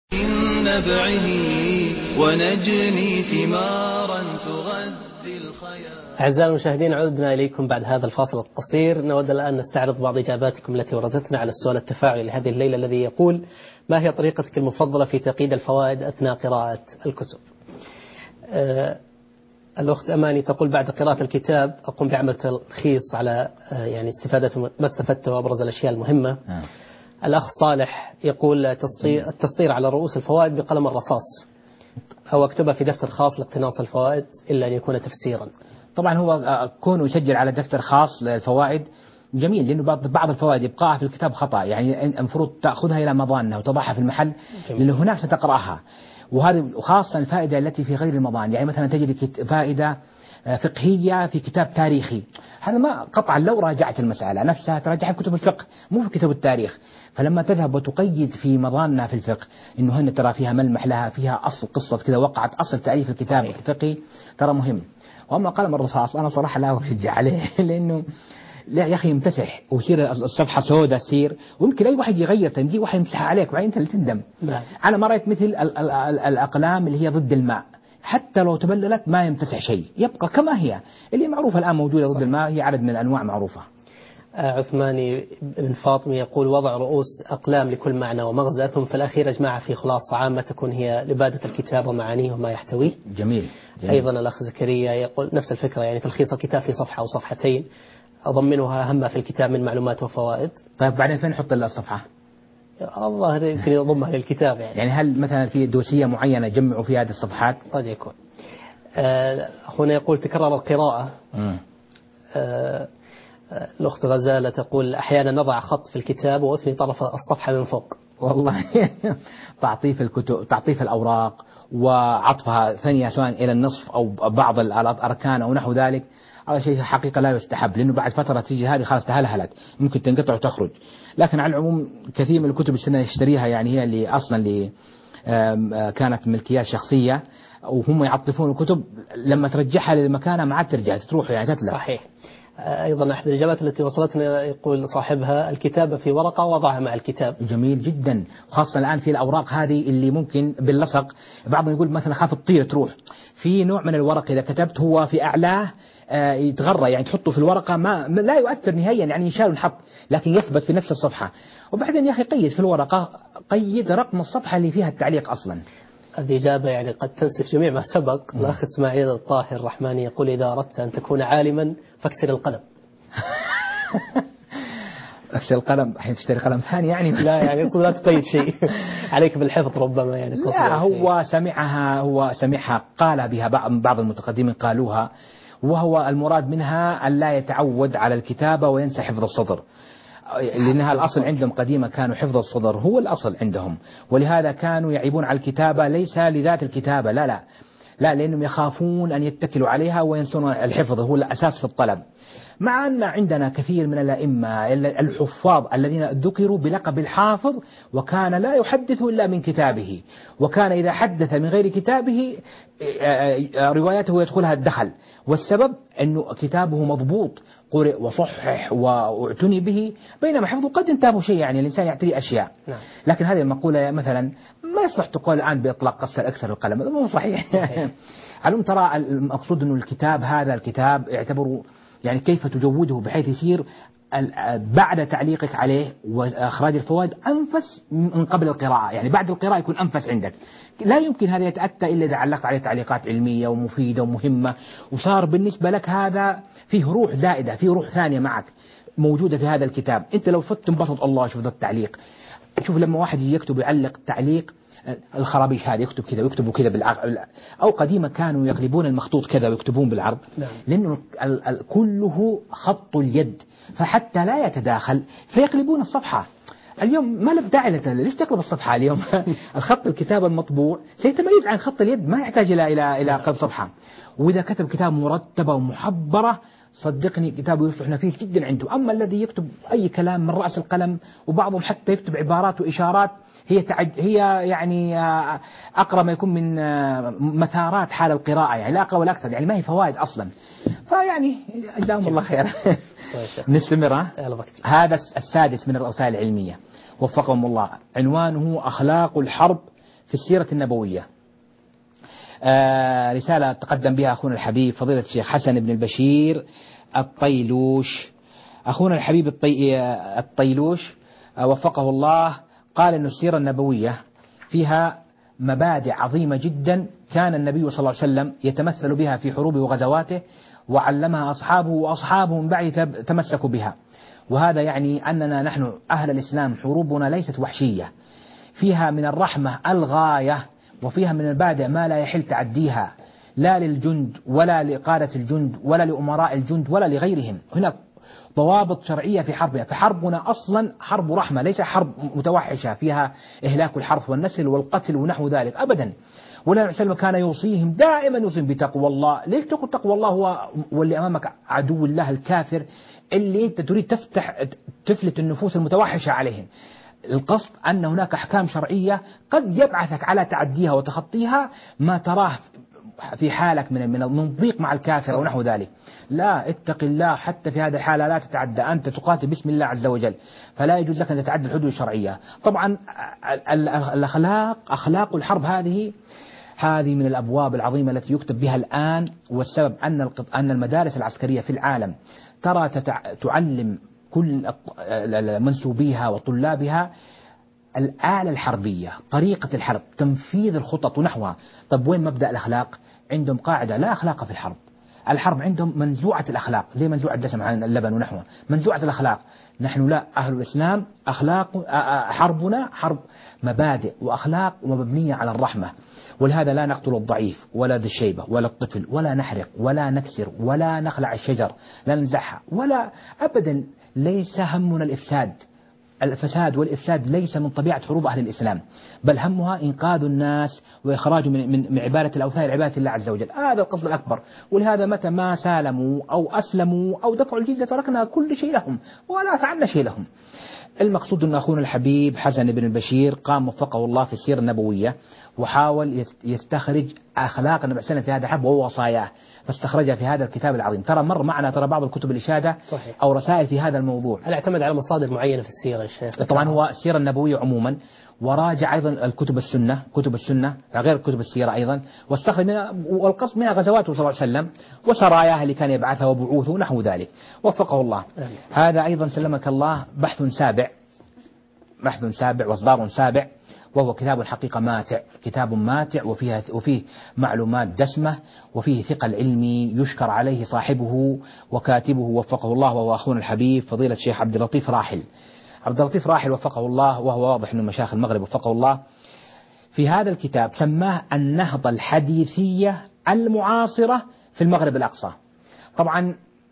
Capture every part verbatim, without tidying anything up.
نبعه ونجني ثمارا تغذي الخيال. أعزائي المشاهدين، عدنا إليكم بعد هذا الفاصل القصير. نود الآن نستعرض بعض إجاباتكم التي وردتنا على السؤال التفاعلي لهذه الليلة الذي يقول: ما هي طريقتك المفضلة في تقييد الفوائد أثناء قراءة الكتب؟ أه الأخت أماني تقول: بعد قراءة الكتاب أقوم بعمل تلخيص على أه يعني استفادة ما استفدته وأبرز الأشياء المهمة. آه. الأخ صالح يقول: التسطير على رؤوس الفوائد بقلم الرصاص، أو أكتبها في دفتر خاص لاقتناص الفوائد إلا أن يكون تفسيرا. طبعا هو كونه يسجل على دفتر خاص للفوائد جميل، لأنه بعض الفوائد يبقاها في الكتاب خطأ، يعني المفروض تأخذها إلى مضانها وتضعها في المحل جميل. لأنه هناك ستقرأها، وهذه خاصة الفائدة التي في غير المضان. يعني مثلا تجد فائدة فقهية في كتاب تاريخي، هذا ما قطعا لو راجعت المسألة نفسها تراجعها في كتب الفقه مو في كتب التاريخ. فلما تذهب وتقيد في مضاننا في الفقه إنه هنا ترى فيها ملمح لها، فيها أصل قصة كذا وقعت أصل تأليف الكتاب الفقهي، ترى مهم. وأما قلم الرصاص أنا صراحة لا أشجع عليه لأنه لا يا أخي يمتسح ويصير الصفحة سوداء تصير، ويمكن أي واحد يغير تنجي واحد يمسحها عليك وبعدين أنت اللي تندم. أنا ما رأيت مثل ال ال ال الأقلام اللي هي ضد الماء، حتى لو تبللت ما يمتسح شيء، يبقى كما هي اللي معروفة الآن موجودة ضد الماء، هي عدد من الأنواع معروفة. عثماني بن فاطمة يقول: وضع رؤوس أقلام لكل معنى ومغزى، ثم في الأخير أجمعها في خلاصة عامة تكون هي لبادة الكتاب ومعانيه وما يحتويه. جميل, جميل. أيضا الأخ زكريا يقول نفس الفكرة، يعني تلخيص الكتاب في صفحة أو صفحتين أضمنها أهم في الكتاب من معلومات وفوائد. طيب بعدين فين نحط الصفحة؟ الظاهر يمكن يضمها للكتاب يعني. يعني هل مثلا في دوسية معينة جمعوا فيها هذه الصفحات؟ قد يكون. آه هنا يقول: تكرر القراءة. آه الأخت غزالة تقول: أحيانا نضع خط في الكتاب وأثني طرف الصفحة من فوق. والله تعطيف الكتب، تعطيف الأوراق وعطفها ثانية سواء إلى النصف أو بعض الأركان أو نحو ذلك، هذا شيء حقيقة لا يستحب، لأنه بعد فترة تيجي هذه خلاص تهلهلت ممكن تنقطع وتخرج. لكن على العموم كثير من الكتب السنة نشتريها، يعني هي اللي أصلا اللي كانت ملكيات شخصية، وهم يعطفون الكتب لما ترجعها لمكانها ما عاد ترجع تروح يعني تتلف. صحيح. أيضا أحد الإجابات التي وصلتنا يقول صاحبها: الكتابة في ورقة وضعها مع الكتاب. جميل جدا، خاصة الآن في الأوراق هذه اللي ممكن باللصق، بعضهم يقول مثلا خاف تطير تروح، في نوع من الورق إذا كتبت هو في أعلاه يتغرى، يعني تحطه في الورقة ما لا يؤثر نهائيا، يعني يشال ونحط لكن يثبت في نفس الصفحة. وبعدين يا أخي قيد في الورقة، قيد رقم الصفحة اللي فيها التعليق أصلا. هذه إجابة يعني قد تنسف جميع ما سبق. الأخ إسماعيل الطاهر الرحماني يقول: إذا أردت أن تكون عالما فاكسر القلم. اكسر القلم الحين تشتري قلم ثاني يعني؟ لا يعني لا تقيد شيء عليك بالحفظ ربما يعني. لا هو سمعها هو سمعها قال بها بعض المتقدمين قالوها، وهو المراد منها أن لا يتعود على الكتابة وينسى حفظ الصدر، لأنها الأصل عندهم قديما كانوا حفظ الصدر هو الأصل عندهم، ولهذا كانوا يعيبون على الكتابة ليس لذات الكتابة، لا لا لا لأنهم يخافون أن يتكلوا عليها وينسون الحفظ هو الأساس في الطلب. مع أن عندنا كثير من الأئمة الحفاظ الذين ذكروا بلقب الحافظ، وكان لا يحدث إلا من كتابه، وكان إذا حدث من غير كتابه رواياته يدخلها الدخل، والسبب أنه كتابه مضبوط قرئ وصحح واعتني به، بينما حفظه قد ينتابه شيء، يعني الإنسان يعتري أشياء. نعم. لكن هذه المقولة مثلا ما يصلح تقول الآن بإطلاق قصر أكثر القلم، هذا مو صحيح. علوم ترى المقصود أنه الكتاب هذا الكتاب اعتبروا يعني كيف تجوده بحيث يصير بعد تعليقك عليه وإخراج الفوائد أنفس من قبل القراءة، يعني بعد القراءة يكون أنفس عندك. لا يمكن هذا يتأتى إلا إذا علقت عليه تعليقات علمية ومفيدة ومهمة، وصار بالنسبة لك هذا فيه روح زائدة، فيه روح ثانية معك موجودة في هذا الكتاب. أنت لو فت انبسط الله شوف ذا التعليق. شوف لما واحد يكتب يعلق تعليق الخرابيش هذا يكتب كذا ويكتبوا كذا بالعرض، أو قديما كانوا يقلبون المخطوط كذا ويكتبون بالعرض. نعم. لأنه ال ال كله خط اليد، فحتى لا يتداخل فيقلبون الصفحة. اليوم ما له داعي ليش تقلب الصفحة اليوم؟ الخط الكتاب المطبوع سيتميز عن خط اليد، ما يحتاج إلى إلى إلى قلب صفحة. وإذا كتب كتاب مرتبة ومحبرة صدقني كتابه يصبح نفيس جدا عنده. أما الذي يكتب أي كلام من رأس القلم، وبعضهم حتى يكتب عبارات وإشارات هي تعج هي يعني أقرب ما يكون من مثارات حال القراءة، يعني لا أقل ولا أكثر، يعني ما هي فوائد أصلا. فيعني جزاهم الله خير. نستمر. هذا السادس من الرسائل العلمية وفقهم الله، عنوانه أخلاق الحرب في السيرة النبوية. آه رسالة تقدم بها أخونا الحبيب فضيلة الشيخ حسن بن البشير الطيلوش. أخونا الحبيب الطي... الطيلوش آه وفقه الله قال أن السيرة النبوية فيها مبادئ عظيمة جدا كان النبي صلى الله عليه وسلم يتمثل بها في حروبه وغزواته، وعلمها أصحابه وأصحابه من بعد تمسكوا بها. وهذا يعني أننا نحن أهل الإسلام حروبنا ليست وحشية، فيها من الرحمة الغاية، وفيها من المبادئ ما لا يحل تعديها، لا للجند ولا لقادة الجند ولا لأمراء الجند ولا لغيرهم. هناك ضوابط شرعية في حربنا، فحربنا أصلا حرب رحمة، ليس حرب متوحشة فيها إهلاك الحرث والنسل والقتل ونحو ذلك أبدا. ولا سلم كان يوصيهم دائما يوصيهم بتقوى الله. ليش تقول تقوى الله؟ هو واللي أمامك عدو الله الكافر اللي أنت تريد تفتح تفلت النفوس المتوحشة عليهم. القصد أن هناك أحكام شرعية قد يبعثك على تعديها وتخطيها ما تراه في حالك من من من ضيق مع الكافر أو نحو ذلك. لا، اتق الله حتى في هذه الحالة، لا تتعدى، أنت تقاتل باسم الله عز وجل، فلا يجوز لك أن تتعدى الحدود الشرعية. طبعا الأخلاق أخلاق الحرب هذه هذه من الأبواب العظيمة التي يكتب بها الآن، والسبب أن أن المدارس العسكرية في العالم ترى تعلم كل منسوبيها وطلابها الآلة الحربية، طريقة الحرب، تنفيذ الخطط ونحوها. طب وين مبدأ الأخلاق؟ عندهم قاعدة لا أخلاق في الحرب. الحرب عندهم منزوعة الأخلاق، زي منزوعة الدسم عن اللبن ونحوها، منزوعة الأخلاق. نحن لا، أهل الإسلام أخلاق حربنا حرب مبادئ وأخلاق ومبنية على الرحمة. ولهذا لا نقتل الضعيف ولا ذي الشيبة ولا الطفل، ولا نحرق ولا نكسر ولا نخلع الشجر، لا ننزعها ولا أبدا. ليس همنا الإفساد، الفساد والإفساد ليس من طبيعة حروب أهل الإسلام، بل همها إنقاذ الناس وإخراج من, من, من عبادة الأوثان عبادة الله عز وجل. هذا القصد الأكبر. ولهذا متى ما سالموا أو أسلموا أو دفعوا الجزية تركنا كل شيء لهم ولا فعلنا شيء لهم. المقصود أن أخونا الحبيب حسن بن البشير قام وفقه الله في السيرة النبوية، وحاول يستخرج أخلاق النبي صلى الله عليه وسلم في هذا الحرب ووصاياه، فاستخرجها في هذا الكتاب العظيم. ترى مر معنا ترى بعض الكتب الإشادة صحيح. أو رسائل في هذا الموضوع. هل اعتمد على مصادر معينة في السيرة يا شيخ؟ طبعا هو السيرة النبوية عموما، وراجع أيضا الكتب السنة، كتب السنة غير كتب السيرة أيضا، واستخرج منها، والقصد منها غزواته صلى الله عليه وسلم وسراياه اللي كان يبعثها وبعوثه ونحو ذلك، وفقه الله. أمين. هذا أيضا سلمك الله بحث سابع، بحث سابع واصدار سابع، وهو كتاب الحقيقة ماتع، كتاب ماتع وفيه, وفيه معلومات دسمة، وفيه ثقل علمي يشكر عليه صاحبه وكاتبه وفقه الله، وهو أخونا الحبيب فضيلة الشيخ عبد اللطيف راحل. عبد اللطيف راحل وفقه الله، وهو واضح من مشايخ المغرب وفقه الله. في هذا الكتاب سماه النهضة الحديثية المعاصرة في المغرب الأقصى. طبعا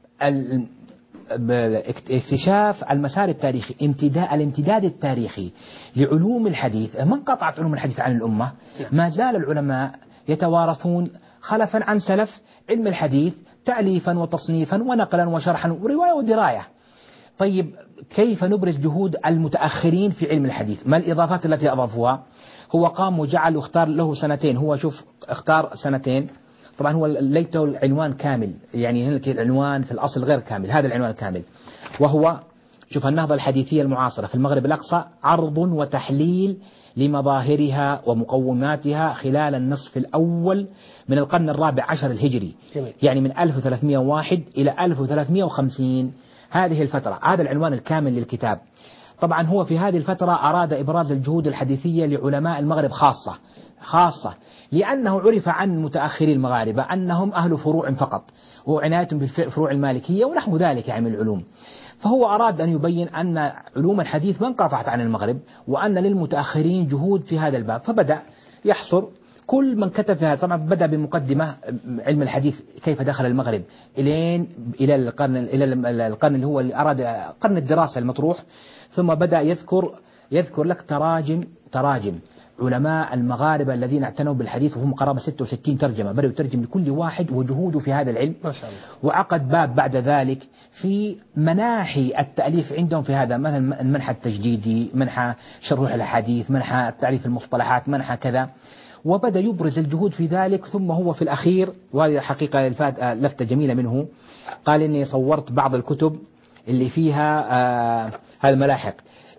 اكتشاف المسار التاريخي، امتداد الامتداد التاريخي لعلوم الحديث، ما انقطعت علوم الحديث عن الأمة، ما زال العلماء يتوارثون خلفا عن سلف علم الحديث تأليفا وتصنيفا ونقلا وشرحا ورواية ودراية. طيب كيف نبرز جهود المتأخرين في علم الحديث؟ ما الإضافات التي أضافوها؟ هو قام وجعل واختار له سنتين، هو شوف اختار سنتين. طبعا هو ليته العنوان كامل، يعني هنا العنوان في الأصل غير كامل، هذا العنوان كامل، وهو شوف النهضة الحديثية المعاصرة في المغرب الأقصى، عرض وتحليل لمظاهرها ومقوماتها خلال النصف الأول من القرن الرابع عشر الهجري، جميل. يعني من ألف وثلاثمئة وواحد إلى ألف وثلاثمئة وخمسين، هذه الفترة، هذا العنوان الكامل للكتاب. طبعا هو في هذه الفترة أراد إبراز الجهود الحديثية لعلماء المغرب خاصة خاصة لأنه عرف عن متأخري المغاربة أنهم أهل فروع فقط، وعنايتهم بالفروع المالكية ونحو ذلك يعني من العلوم. فهو أراد أن يبين أن علوم الحديث ما انقطعت عن المغرب، وأن للمتأخرين جهود في هذا الباب، فبدأ يحصر كل من كتب في هذا. طبعا بدأ بمقدمة علم الحديث كيف دخل المغرب إلين إلى القرن إلى القرن اللي هو اللي أراد قرن الدراسة المطروح، ثم بدأ يذكر يذكر لك تراجم تراجم علماء المغاربة الذين اعتنوا بالحديث، وهم قرابة ستة وستين ترجمة، بدأوا يترجم لكل واحد وجهوده في هذا العلم ما شاء الله. وعقد باب بعد ذلك في مناحي التأليف عندهم في هذا، مثلا المنحى التجديدي، منحى شروح الحديث، منحى التعريف المصطلحات، منحى كذا، وبدأ يبرز الجهود في ذلك. ثم هو في الأخير، وهذه حقيقة لفتة جميلة منه، قال إني صورت بعض الكتب اللي فيها آه هذا الملاحق،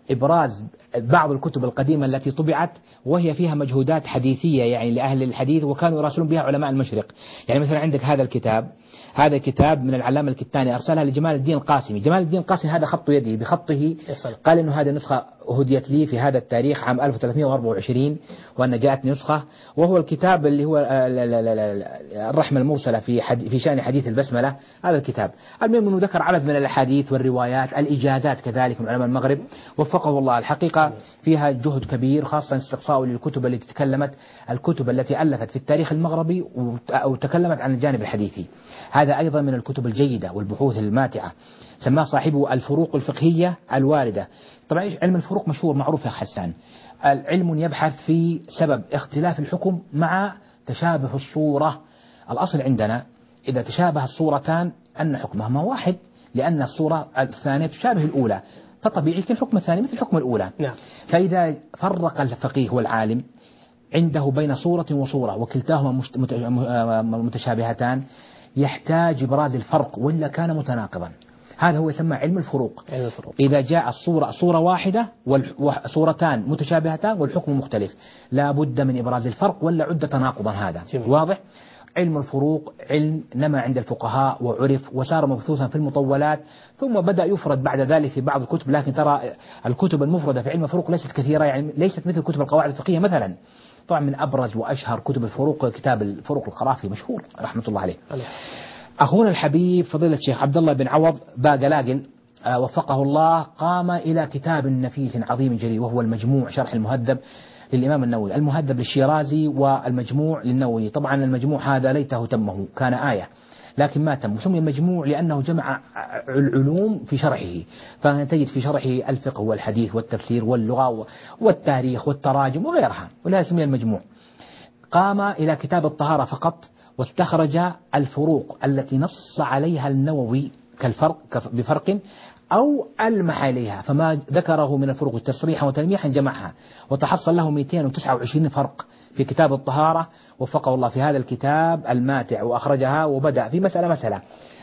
إبراز بعض الكتب القديمة التي طبعت وهي فيها مجهودات حديثية يعني لأهل الحديث، وكانوا يراسلون بها علماء المشرق. يعني مثلا عندك هذا الكتاب، هذا كتاب من العلامة الكتاني أرسلها لجمال الدين القاسمي. جمال الدين القاسمي هذا خط يده بخطه، قال إنه هذه نسخة هديت لي في هذا التاريخ عام ألف وثلاثمائة وأربعة وعشرين، وأن جاءتني نسخة. وهو الكتاب اللي هو الرحمة المرسلة في في شأن حديث البسملة. هذا الكتاب المهم أنه ذكر عدد من الأحاديث والروايات، الإجازات كذلك من علماء المغرب، وفقه الله. الحقيقة فيها جهد كبير، خاصة استقصاء للكتب التي تكلمت الكتب التي ألفت في التاريخ المغربي وتكلمت عن الجانب الحديثي. هذا أيضا من الكتب الجيدة والبحوث الماتعة. سماه صاحبه الفروق الفقهية الواردة. طبعا علم الفروق مشهور معروف يا حسان، علم يبحث في سبب اختلاف الحكم مع تشابه الصورة. الأصل عندنا إذا تشابه الصورتان أن حكمهما واحد، لأن الصورة الثانية تشابه الأولى، فطبيعي يكون الحكم الثاني مثل الحكم الأولى. نعم. فإذا فرق الفقيه والعالم عنده بين صورة وصورة وكلتاهما متشابهتان، يحتاج إبراز الفرق وإلا كان متناقضا. هذا هو يسمى علم الفروق. علم الفروق. إذا جاء الصورة صورة واحدة وصورتان متشابهتان والحكم مختلف، لا بد من إبراز الفرق ولا عد تناقضا. هذا جميل. واضح؟ علم الفروق علم نما عند الفقهاء وعرف وصار مبثوثا في المطولات، ثم بدأ يفرد بعد ذلك في بعض الكتب. لكن ترى الكتب المفردة في علم الفروق ليست كثيرة، يعني ليست مثل كتب القواعد الفقهية مثلا. طبعا من أبرز وأشهر كتب الفروق كتاب الفروق القرافي مشهور رحمة الله عليه. أخونا الحبيب فضيلة الشيخ عبد الله بن عوض باقلاقل آه وفقه الله قام إلى كتاب نفيس عظيم جليل، وهو المجموع شرح المهذب للإمام النووي، المهذب للشيرازي والمجموع للنووي. طبعا المجموع هذا ليته تمه، كان آية لكن ما تم، وسمي المجموع لأنه جمع العلوم في شرحه. فتجد في شرحه الفقه والحديث والتفسير واللغة والتاريخ والتراجم وغيرها، ولهذا سمي المجموع. قام إلى كتاب الطهارة فقط، واستخرج الفروق التي نص عليها النووي كالفرق بفرق أو ألمح إليها، فما ذكره من الفروق تصريحا وتلميحا جمعها، وتحصل له مئتين وتسعة وعشرين فرق في كتاب الطهارة. وفقه الله في هذا الكتاب الماتع وأخرجها، وبدأ في مسألة مسألة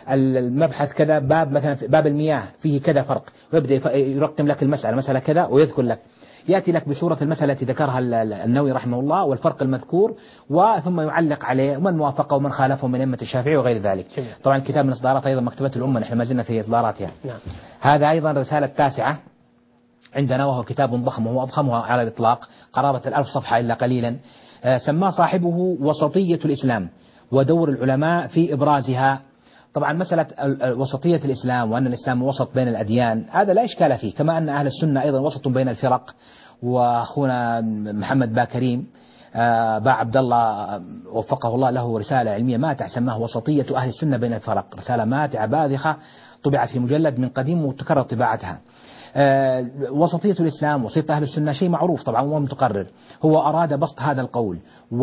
المبحث كذا، باب مثلا باب المياه فيه كذا فرق، ويبدأ يرقم لك المسألة مسألة كذا ويذكر لك، يأتي لك بصورة المسألة التي ذكرها النووي رحمه الله والفرق المذكور، وثم يعلق عليه ومن وافقه ومن خالفه من أئمة الشافعي وغير ذلك. طبعا الكتاب من إصدارات أيضا مكتبة الأمة، نحن ما زلنا في إصداراتها. نعم. هذا أيضا رسالة تاسعة عندنا، وهو كتاب ضخم وهو أضخمها على الإطلاق، قرابة الألف صفحة إلا قليلا. سماه صاحبه وسطية الإسلام ودور العلماء في إبرازها. طبعا مسألة وسطية الإسلام وأن الإسلام وسط بين الأديان هذا لا إشكال فيه، كما أن أهل السنة أيضا وسط بين الفرق. وأخونا محمد باكريم با عبد الله وفقه الله له رسالة علمية ماتعة سماه وسطية أهل السنة بين الفرق، رسالة ماتعة باذخة طبعت في مجلد من قديم وتكرر طباعتها. أه وسطية الإسلام وسط أهل السنة شيء معروف طبعا ومتقرر. هو أراد بسط هذا القول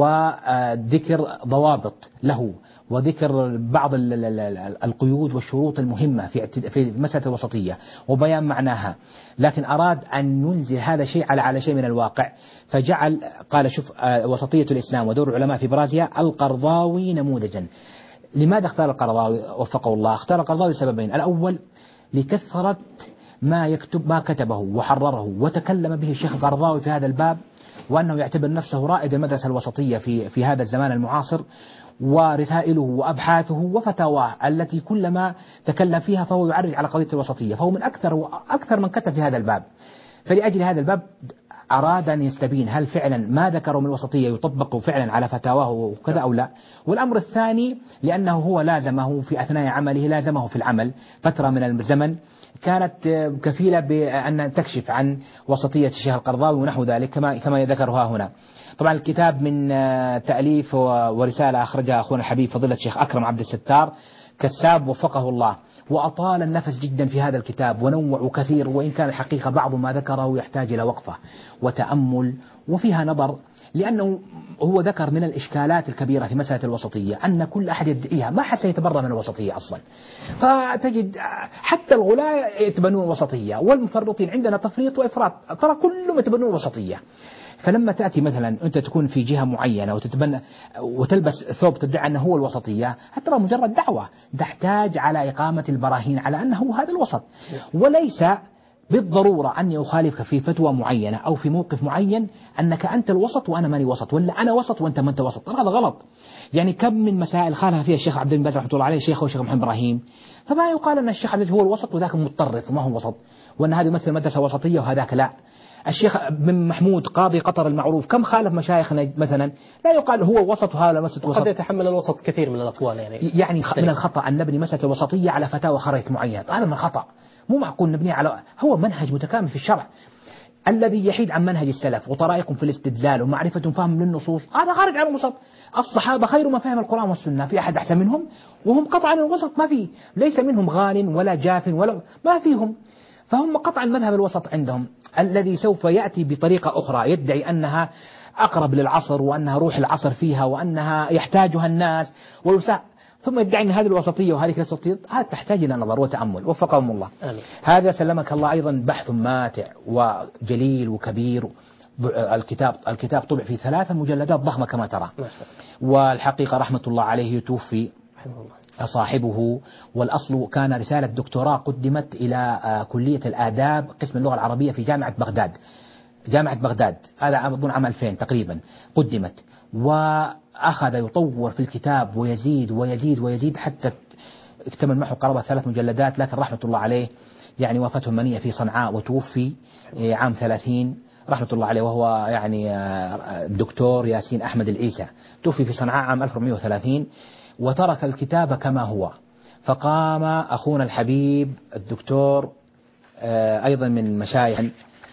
وذكر ضوابط له وذكر بعض القيود والشروط المهمة في في مسألة الوسطية وبيان معناها، لكن أراد أن ينزل هذا الشيء على على شيء من الواقع، فجعل قال شوف وسطية الإسلام ودور العلماء في برازيا القرضاوي نموذجا. لماذا اختار القرضاوي وفقه الله؟ اختار القرضاوي لسببين: الأول لكثرة ما يكتب ما كتبه وحرره وتكلم به الشيخ القرضاوي في هذا الباب، وأنه يعتبر نفسه رائد المدرسة الوسطية في في هذا الزمان المعاصر، ورسائله وأبحاثه وفتاواه التي كلما تكلم فيها فهو يعرج على قضية الوسطية، فهو من أكثر وأكثر من كتب في هذا الباب. فلأجل هذا الباب أراد أن يستبين هل فعلا ما ذكروا من الوسطية يطبق فعلا على فتاواه وكذا أو لا. والأمر الثاني لأنه هو لازمه في أثناء عمله، لازمه في العمل فترة من الزمن كانت كفيلة بأن تكشف عن وسطية الشيخ القرضاوي ونحو ذلك كما كما ذكرها هنا. طبعا الكتاب من تأليف ورسالة أخرجها أخونا الحبيب فضيلة الشيخ أكرم عبد الستار كساب وفقه الله، وأطال النفس جدا في هذا الكتاب ونوع كثير، وإن كان الحقيقة بعض ما ذكره يحتاج إلى وقفة وتأمل وفيها نظر، لأنه هو ذكر من الإشكالات الكبيرة في مسألة الوسطية أن كل أحد يدعيها ما حد سيتبرى من الوسطية أصلا، فتجد حتى الغلاة يتبنون الوسطية والمفرطين عندنا تفريط وإفراط، ترى كلهم يتبنون الوسطية. فلما تأتي مثلا أنت تكون في جهة معينة وتتبنى وتلبس ثوب تدعي أنه هو الوسطية، حتى مجرد دعوة تحتاج على إقامة البراهين على أنه هذا الوسط، وليس بالضرورة أني أخالفك في فتوى معينة أو في موقف معين أنك أنت الوسط وأنا ماني وسط، ولا أنا وسط وأنت ما أنت وسط. طبعا هذا غلط. يعني كم من مسائل خالها فيها الشيخ عبد المنعم رحمة الله عليه شيخه والشيخ محمد إبراهيم، فما يقال أن الشيخ عبد هو الوسط وذاك متطرف وما هو وسط، وأن هذه مثل مدرسة وسطية وهذاك لا. الشيخ بن محمود قاضي قطر المعروف كم خالف مشايخنا مثلا، لا يقال هو وسط وهذا وسط. وقد يتحمل الوسط كثير من الأقوال يعني. يعني من الخطأ أن نبني مسألة الوسطية على فتاوى خريط معين، هذا من الخطأ. مو معقول نبني على هو منهج متكامل في الشرع الذي يحيد عن منهج السلف وطرائقهم في الاستدلال ومعرفة فهم للنصوص، هذا خارج عن الوسط. الصحابة خير ما فهم القرآن والسنة، في أحد أحسن منهم؟ وهم قطعا الوسط ما فيه، ليس منهم غال ولا جاف ولا ما فيهم، فهم قطعا مذهب الوسط عندهم الذي سوف يأتي بطريقة أخرى يدعي أنها أقرب للعصر وأنها روح العصر فيها وأنها يحتاجها الناس ويسا، ثم يدعي أن هذه الوسطية وهذه الوسطية، هذا تحتاج إلى نظر وتأمل وفقهم الله. آمين. هذا سلمك الله أيضا بحث ماتع وجليل وكبير. الكتاب الكتاب طبع في ثلاثة مجلدات ضخمة كما ترى، والحقيقة رحمة الله عليه توفي صاحبه، والأصل كان رسالة دكتوراه قدمت إلى كلية الآداب قسم اللغة العربية في جامعة بغداد، جامعة بغداد هذا أظن عام ألفين تقريبا قدمت، وأخذ يطور في الكتاب ويزيد ويزيد ويزيد حتى اكتمل معه قرابة ثلاث مجلدات. لكن رحمة الله عليه يعني وفاته المنية في صنعاء وتوفي عام ثلاثين رحمة الله عليه، وهو يعني الدكتور ياسين أحمد العيسى، توفي في صنعاء عام ألف وأربعمائة وثلاثين، وترك الكتاب كما هو. فقام أخونا الحبيب الدكتور أيضا من مشايخ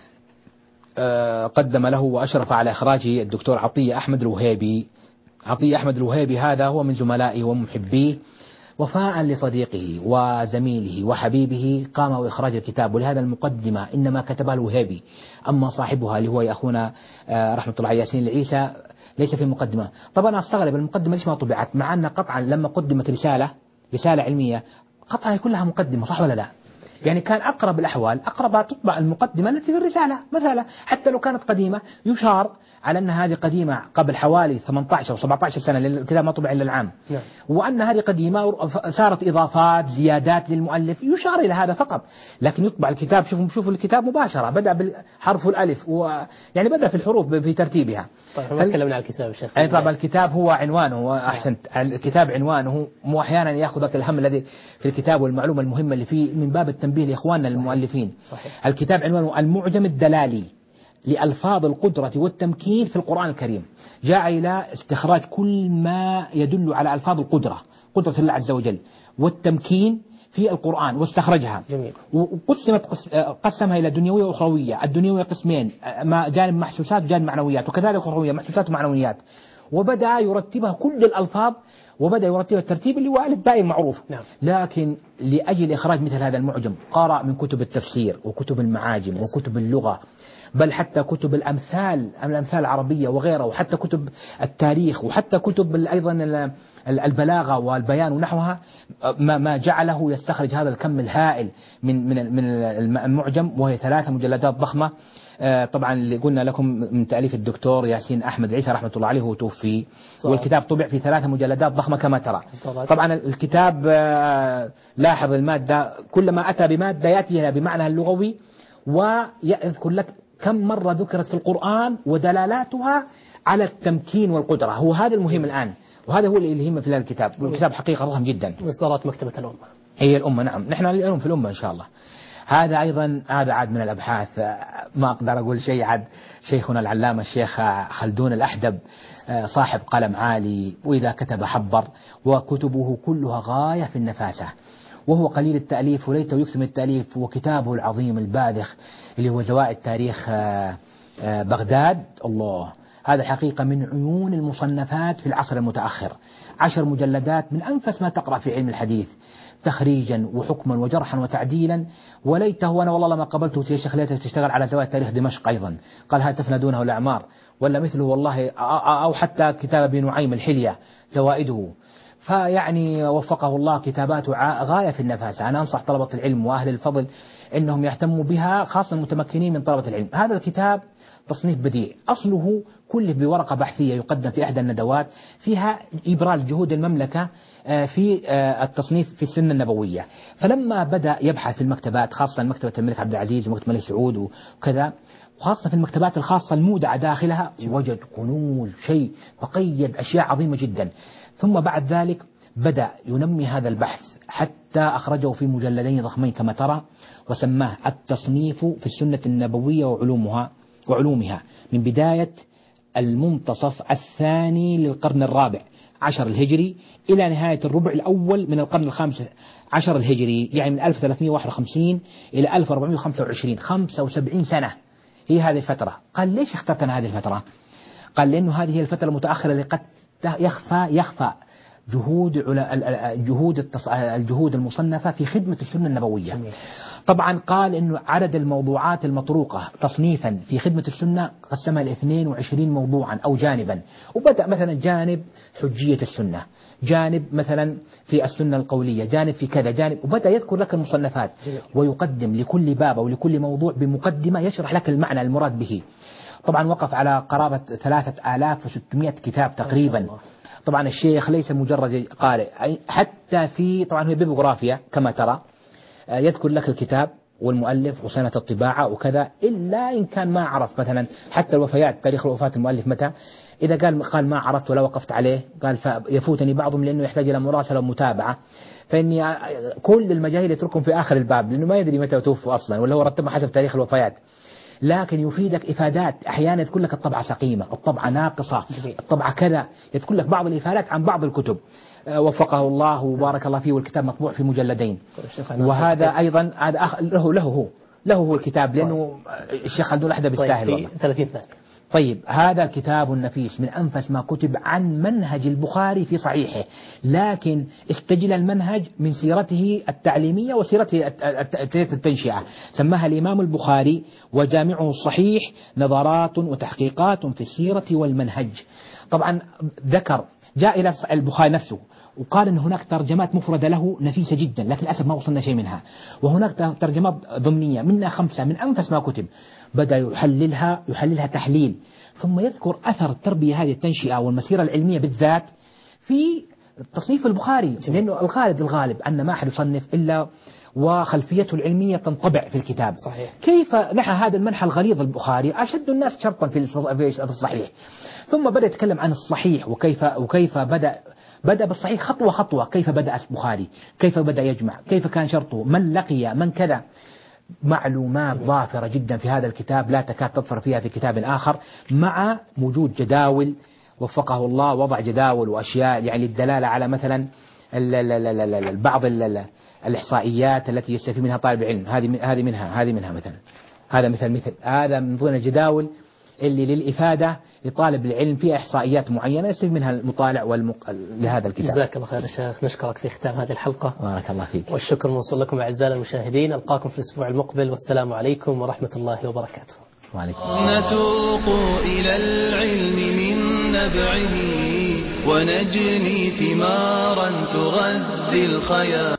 قدم له وأشرف على إخراجه الدكتور عطية أحمد الوهيبي. عطية أحمد الوهيبي هذا هو من زملائه ومحبيه، وفاء لصديقه وزميله وحبيبه قام بإخراج الكتاب، ولهذا المقدمة إنما كتبها الوهيبي، أما صاحبها اللي هو أخونا رحمة الله ياسين العيسى ليس في مقدمة. طبعا أستغرب المقدمة ليش ما طبعت، مع أن قطعا لما قدمت رسالة رسالة علمية قطعا كلها مقدمة، صح ولا لا؟ يعني كان أقرب الأحوال أقرب تطبع المقدمة التي في الرسالة مثلا، حتى لو كانت قديمة يشار على أن هذه قديمة قبل حوالي ثمانية عشر أو سبعة عشر سنة، الكتاب ما طبع إلا العام، نعم. وأن هذه قديمة صارت إضافات زيادات للمؤلف، يشار إلى هذا فقط. لكن يطبع الكتاب، شوفوا شوفوا الكتاب مباشرة بدأ بالحرف الألف يعني بدأ في الحروف في ترتيبها. طيب ما تكلمنا عن الكتاب الشيخ. أي طبعا الكتاب هو عنوانه، أحسنت، الكتاب عنوانه مو أحيانا يأخذك الهم الذي في الكتاب والمعلومة المهمة اللي فيه من باب التنبيه لإخواننا المؤلفين. صحيح. الكتاب عنوانه المعجم الدلالي لألفاظ القدرة والتمكين في القرآن الكريم، جاء إلى استخراج كل ما يدل على ألفاظ القدرة، قدرة الله عز وجل والتمكين في القرآن واستخرجها. جميل. وقسمت قسمها إلى دنيوية وأخروية. الدنيوية قسمين، ما جانب محسوسات وجانب معنويات، وكذلك أخروية محسوسات ومعنويات، وبدأ يرتبها كل الألفاظ وبدأ يرتبها الترتيب اللي هو ألف باء المعروف. نعم. لكن لأجل إخراج مثل هذا المعجم قرأ من كتب التفسير وكتب المعاجم وكتب اللغة، بل حتى كتب الأمثال الأمثال العربية وغيرها، وحتى كتب التاريخ، وحتى كتب أيضا البلاغة والبيان ونحوها، ما جعله يستخرج هذا الكم الهائل من من من المعجم، وهي ثلاثة مجلدات ضخمة. طبعا اللي قلنا لكم من تأليف الدكتور ياسين أحمد العيسى رحمة الله عليه، هو توفي، والكتاب طبع في ثلاثة مجلدات ضخمة كما ترى. طبعا الكتاب لاحظ المادة، كلما أتى بمادة يأتيها بمعنى اللغوي ويذكر لك كم مرة ذكرت في القرآن ودلالاتها على التمكين والقدرة. هو هذا المهم الآن، وهذا هو اللي يهم في هذا الكتاب، والكتاب حقيقة ضخم جدا. مصدرات مكتبة الأمة، هي الأمة، نعم، نحن اليوم في الأمة إن شاء الله. هذا أيضا هذا عاد من الأبحاث، ما أقدر أقول شيء، عاد شيخنا العلامة الشيخ خلدون الأحدب صاحب قلم عالي، وإذا كتب حبر، وكتبه كلها غاية في النفاسة، وهو قليل التأليف وليته يكتم التأليف، وكتابه العظيم الباذخ اللي هو زوائد تاريخ بغداد، الله، هذا حقيقة من عيون المصنفات في العصر المتأخر، عشر مجلدات من أنفس ما تقرأ في علم الحديث، تخريجا وحكما وجرحا وتعديلا. وليته، وأنا والله لما قبلته يا شيخ ليته تشتغل على زوائد تاريخ دمشق أيضا، قال هل تفنى دونه الأعمار، ولا مثله والله، أو حتى كتاب ابن نعيم الحلية زوائده. فيعني وفقه الله كتاباته غاية في النفاسة. أنا أنصح طلبة العلم وأهل الفضل أنهم يهتموا بها، خاصة المتمكنين من طلبة العلم. هذا الكتاب تصنيف بديع، أصله كله بورقة بحثية يقدم في إحدى الندوات فيها إبراز جهود المملكة في التصنيف في السنة النبوية. فلما بدأ يبحث في المكتبات، خاصة مكتبة الملك عبد العزيز ومكتبة الملك سعود وكذا، وخاصة في المكتبات الخاصة المودعة داخلها، وجد كنوز شيء بقيد أشياء عظيمة جدا. ثم بعد ذلك بدأ ينمي هذا البحث حتى أخرجه في مجلدين ضخمين كما ترى، وسماه التصنيف في السنة النبوية وعلومها وعلومها من بداية المنتصف الثاني للقرن الرابع عشر الهجري إلى نهاية الربع الأول من القرن الخامس عشر الهجري، يعني من ألف وثلاثمائة وواحد وخمسين إلى ألف وأربعمائة وخمسة وعشرين، خمسة وسبعين سنة هي هذه الفترة. قال ليش اخترت أنا هذه الفترة؟ قال لأنه هذه هي الفترة المتأخرة اللي قد يخفى يخفى جهود جهود الجهود المصنفة في خدمة السنة النبوية. طبعا قال إنه عدد الموضوعات المطروقة تصنيفا في خدمة السنة قسمها ل اثنين وعشرين موضوعا أو جانبا، وبدأ مثلا جانب حجية السنة، جانب مثلا في السنة القولية، جانب في كذا جانب، وبدأ يذكر لك المصنفات ويقدم لكل باب أو لكل موضوع بمقدمة يشرح لك المعنى المراد به. طبعا وقف على قرابة ثلاثة آلاف وستمائة كتاب تقريبا. طبعا الشيخ ليس مجرد قارئ، حتى في طبعا هي بيبغرافيا كما ترى، يذكر لك الكتاب والمؤلف وسنة الطباعة وكذا، إلا إن كان ما عرف مثلا حتى الوفيات، تاريخ وفاة المؤلف متى، إذا قال قال ما عرفت ولا وقفت عليه، قال فيفوتني بعضهم لأنه يحتاج إلى مراسلة ومتابعة، فإني كل المجاهيل يتركهم في آخر الباب لأنه ما يدري متى توفوا أصلا، ولا هو رتبها حسب تاريخ الوفيات. لكن يفيدك إفادات، أحيانا يذكر لك الطبعة سقيمة، الطبعة ناقصة، الطبعة كذا، يذكر لك بعض الإفادات عن بعض الكتب. وفقه الله وبارك الله فيه، والكتاب مطبوع في مجلدين. وهذا أيضا هذا أخ له له هو له هو الكتاب، لأنه الشيخ خلدون أحد بالساهل والله. ثلاثين ثانية. طيب هذا كتاب نفيس من أنفس ما كتب عن منهج البخاري في صحيحه، لكن استجل المنهج من سيرته التعليمية وسيرته التنشئة. سماها الإمام البخاري وجامعه الصحيح نظرات وتحقيقات في السيرة والمنهج. طبعا ذكر جاء إلى البخاري نفسه وقال أن هناك ترجمات مفردة له نفيسة جدا، لكن للأسف ما وصلنا شيء منها، وهناك ترجمات ضمنية منها خمسة من أنفس ما كتب. بدأ يحللها يحللها تحليل، ثم يذكر أثر التربية هذه التنشئة والمسيرة العلمية بالذات في تصنيف البخاري، لأنه الغالب الغالب أن ما أحد يصنف إلا وخلفيته العلمية تنطبع في الكتاب. صحيح. كيف نحى هذا المنحى الغليظ البخاري أشد الناس شرطا في الصحيح. ثم بدأ يتكلم عن الصحيح وكيف وكيف بدأ بدأ بالصحيح خطوة خطوة، كيف بدأ البخاري، كيف بدأ يجمع، كيف كان شرطه، من لقي من كذا. معلومات ظافرة جدا في هذا الكتاب لا تكاد تظفر فيها في كتاب آخر، مع وجود جداول وفقه الله، وضع جداول وأشياء يعني الدلالة على مثلا بعض الإحصائيات التي يستفيد منها طالب العلم. هذه هذه منها هذه منها مثلا هذا مثل مثل هذا من ضمن الجداول اللي للإفادة لطالب العلم في إحصائيات معينة يستفيد منها المطالع والمق... لهذا الكتاب. جزاك الله خير يا شيخ، نشكرك في ختام هذه الحلقة. بارك الله فيك. والشكر موصول لكم أعزائنا المشاهدين، ألقاكم في الأسبوع المقبل، والسلام عليكم ورحمة الله وبركاته. وعليكم. نتوق إلى العلم من نبعه ونجني ثمارا تغذي الخيال.